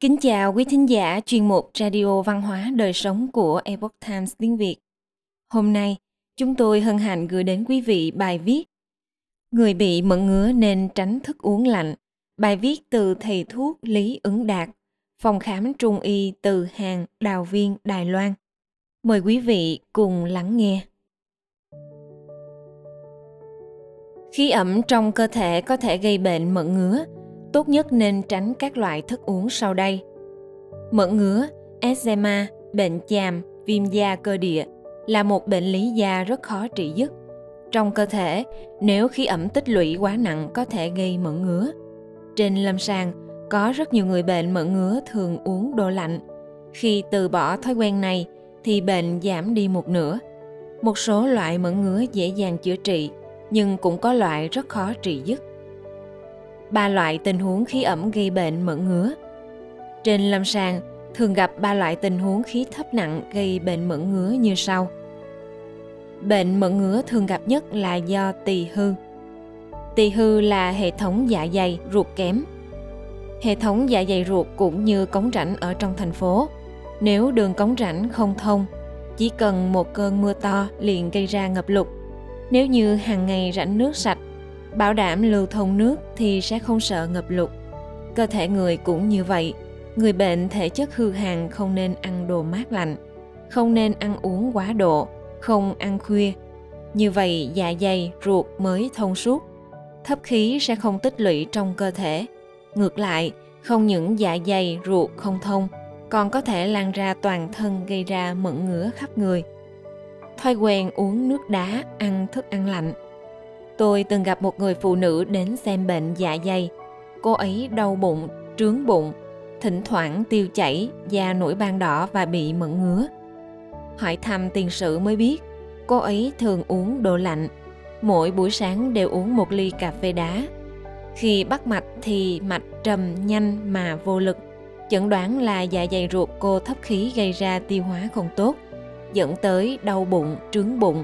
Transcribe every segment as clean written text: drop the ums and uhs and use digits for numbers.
Kính chào quý thính giả chuyên mục Radio Văn hóa Đời Sống của Epoch Times tiếng Việt. Hôm nay, chúng tôi hân hạnh gửi đến quý vị bài viết Người bị mẩn ngứa nên tránh thức uống lạnh. Bài viết từ thầy thuốc Lý Ứng Đạt, phòng khám Trung y Từ Hàng, Đào Viên, Đài Loan. Mời quý vị cùng lắng nghe. Khí ẩm trong cơ thể có thể gây bệnh mẩn ngứa. Tốt nhất nên tránh các loại thức uống sau đây. Mẩn ngứa, eczema, bệnh chàm, viêm da cơ địa là một bệnh lý da rất khó trị dứt. Trong cơ thể, nếu khí ẩm tích lũy quá nặng có thể gây mẩn ngứa. Trên lâm sàng, có rất nhiều người bệnh mẩn ngứa thường uống đồ lạnh. Khi từ bỏ thói quen này thì bệnh giảm đi một nửa. Một số loại mẩn ngứa dễ dàng chữa trị, nhưng cũng có loại rất khó trị dứt. 3 loại tình huống khí ẩm gây bệnh mẩn ngứa. Trên lâm sàng, thường gặp 3 loại tình huống khí thấp nặng gây bệnh mẩn ngứa như sau. Bệnh mẩn ngứa thường gặp nhất là do tỳ hư. Tỳ hư là hệ thống dạ dày ruột kém. Hệ thống dạ dày ruột cũng như cống rãnh ở trong thành phố. Nếu đường cống rãnh không thông, chỉ cần một cơn mưa to liền gây ra ngập lụt. Nếu như hàng ngày rãnh nước sạch, bảo đảm lưu thông nước thì sẽ không sợ ngập lụt. Cơ thể người cũng như vậy. Người bệnh thể chất hư hàn không nên ăn đồ mát lạnh, không nên ăn uống quá độ, không ăn khuya. Như vậy dạ dày, ruột mới thông suốt. Thấp khí sẽ không tích lũy trong cơ thể. Ngược lại, không những dạ dày, ruột không thông, còn có thể lan ra toàn thân gây ra mẩn ngứa khắp người. Thói quen uống nước đá, ăn thức ăn lạnh. Tôi từng gặp một người phụ nữ đến xem bệnh dạ dày. Cô ấy đau bụng, trướng bụng, thỉnh thoảng tiêu chảy, da nổi ban đỏ và bị mẩn ngứa. Hỏi thăm tiền sử mới biết, cô ấy thường uống đồ lạnh. Mỗi buổi sáng đều uống 1 ly cà phê đá. Khi bắt mạch thì mạch trầm nhanh mà vô lực. Chẩn đoán là dạ dày ruột cô thấp khí gây ra tiêu hóa không tốt, dẫn tới đau bụng, trướng bụng.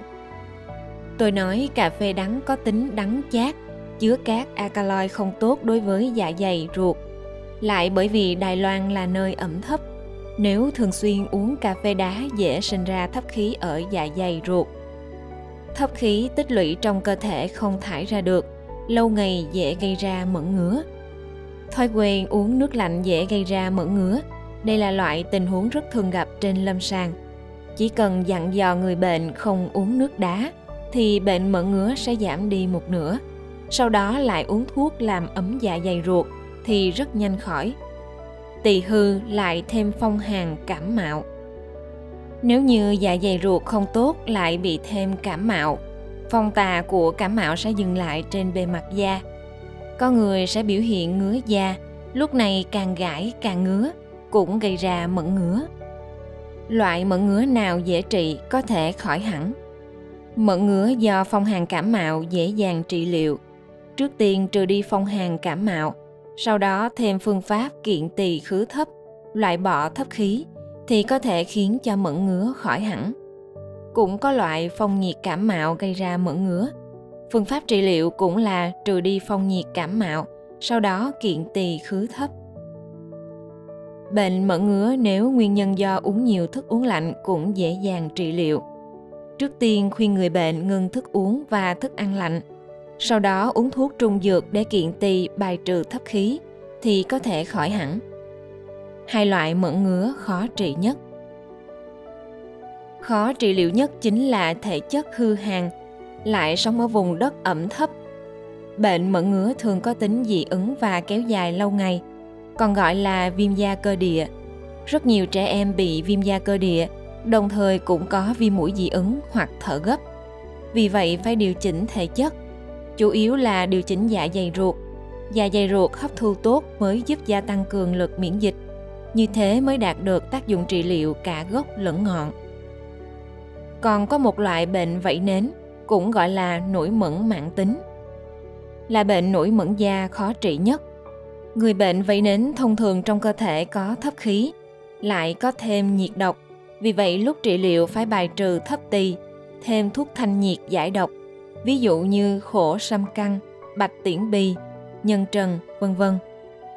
Tôi nói cà phê đắng có tính đắng chát, chứa các alkaloid không tốt đối với dạ dày ruột. Lại bởi vì Đài Loan là nơi ẩm thấp, nếu thường xuyên uống cà phê đá dễ sinh ra thấp khí ở dạ dày ruột. Thấp khí tích lũy trong cơ thể không thải ra được, lâu ngày dễ gây ra mẩn ngứa. Thói quen uống nước lạnh dễ gây ra mẩn ngứa. Đây là loại tình huống rất thường gặp trên lâm sàng. Chỉ cần dặn dò người bệnh không uống nước đá thì bệnh mẩn ngứa sẽ giảm đi một nửa. Sau đó lại uống thuốc làm ấm dạ dày ruột thì rất nhanh khỏi. Tỳ hư lại thêm phong hàn cảm mạo. Nếu như dạ dày ruột không tốt lại bị thêm cảm mạo, phong tà của cảm mạo sẽ dừng lại trên bề mặt da. Có người sẽ biểu hiện ngứa da, lúc này càng gãi càng ngứa, cũng gây ra mẩn ngứa. Loại mẩn ngứa nào dễ trị có thể khỏi hẳn. Mẩn ngứa do phong hàn cảm mạo dễ dàng trị liệu. Trước tiên trừ đi phong hàn cảm mạo, sau đó thêm phương pháp kiện tỳ khứ thấp, loại bỏ thấp khí, thì có thể khiến cho mẩn ngứa khỏi hẳn. Cũng có loại phong nhiệt cảm mạo gây ra mẩn ngứa. Phương pháp trị liệu cũng là trừ đi phong nhiệt cảm mạo, sau đó kiện tỳ khứ thấp. Bệnh mẩn ngứa nếu nguyên nhân do uống nhiều thức uống lạnh cũng dễ dàng trị liệu. Trước tiên khuyên người bệnh ngừng thức uống và thức ăn lạnh, sau đó uống thuốc trung dược để kiện tỳ bài trừ thấp khí thì có thể khỏi hẳn. 2 loại mẩn ngứa khó trị nhất. Khó trị liệu nhất chính là thể chất hư hàn, lại sống ở vùng đất ẩm thấp. Bệnh mẩn ngứa thường có tính dị ứng và kéo dài lâu ngày, còn gọi là viêm da cơ địa. Rất nhiều trẻ em bị viêm da cơ địa, đồng thời cũng có viêm mũi dị ứng hoặc thở gấp. Vì vậy phải điều chỉnh thể chất, chủ yếu là điều chỉnh dạ dày ruột. Dạ dày ruột hấp thu tốt mới giúp gia tăng cường lực miễn dịch. Như thế mới đạt được tác dụng trị liệu cả gốc lẫn ngọn. Còn có một loại bệnh vẩy nến, cũng gọi là nổi mẩn mãn tính, là bệnh nổi mẩn da khó trị nhất. Người bệnh vẩy nến thông thường trong cơ thể có thấp khí, lại có thêm nhiệt độc. Vì vậy lúc trị liệu phải bài trừ thấp tỳ, thêm thuốc thanh nhiệt giải độc, ví dụ như khổ sâm căng, bạch tiễn bì, nhân trần, vân vân.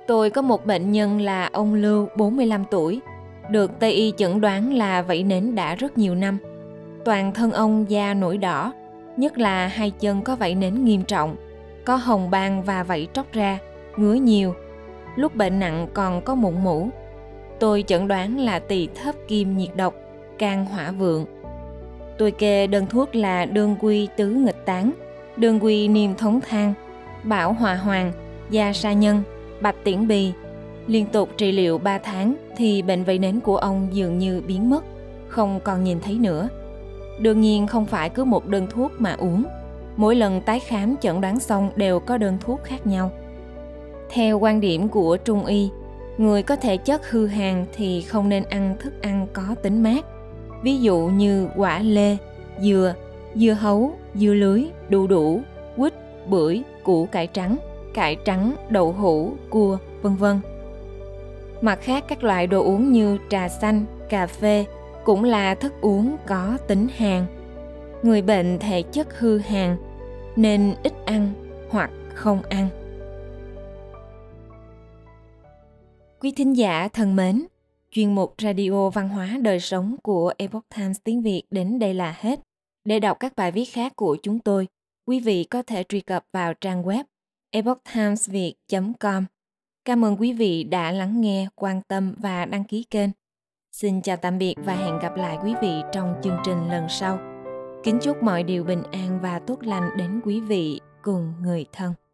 Tôi có một bệnh nhân là ông Lưu, 45 tuổi, được Tây y chẩn đoán là vẩy nến đã rất nhiều năm. Toàn thân ông da nổi đỏ, nhất là hai chân có vẩy nến nghiêm trọng, có hồng ban và vảy tróc ra, ngứa nhiều. Lúc bệnh nặng còn có mụn mủ. Tôi chẩn đoán là tỳ thấp kim nhiệt độc, can hỏa vượng. Tôi kê đơn thuốc là đơn quy tứ nghịch tán, đơn quy niêm thống thang, bảo hòa hoàng, gia sa nhân, bạch tiễn bì. Liên tục trị liệu 3 tháng thì bệnh vẩy nến của ông dường như biến mất, không còn nhìn thấy nữa. Đương nhiên không phải cứ một đơn thuốc mà uống. Mỗi lần tái khám chẩn đoán xong đều có đơn thuốc khác nhau. Theo quan điểm của Trung y, người có thể chất hư hàn thì không nên ăn thức ăn có tính mát. Ví dụ như quả lê, dừa, dưa hấu, dưa lưới, đu đủ, quýt, bưởi, củ cải trắng, đậu hũ, cua, vân vân. Mặt khác, các loại đồ uống như trà xanh, cà phê cũng là thức uống có tính hàn. Người bệnh thể chất hư hàn nên ít ăn hoặc không ăn. Quý thính giả thân mến, chuyên mục Radio Văn hóa Đời Sống của Epoch Times tiếng Việt đến đây là hết. Để đọc các bài viết khác của chúng tôi, quý vị có thể truy cập vào trang web epochtimesviet.com. Cảm ơn quý vị đã lắng nghe, quan tâm và đăng ký kênh. Xin chào tạm biệt và hẹn gặp lại quý vị trong chương trình lần sau. Kính chúc mọi điều bình an và tốt lành đến quý vị cùng người thân.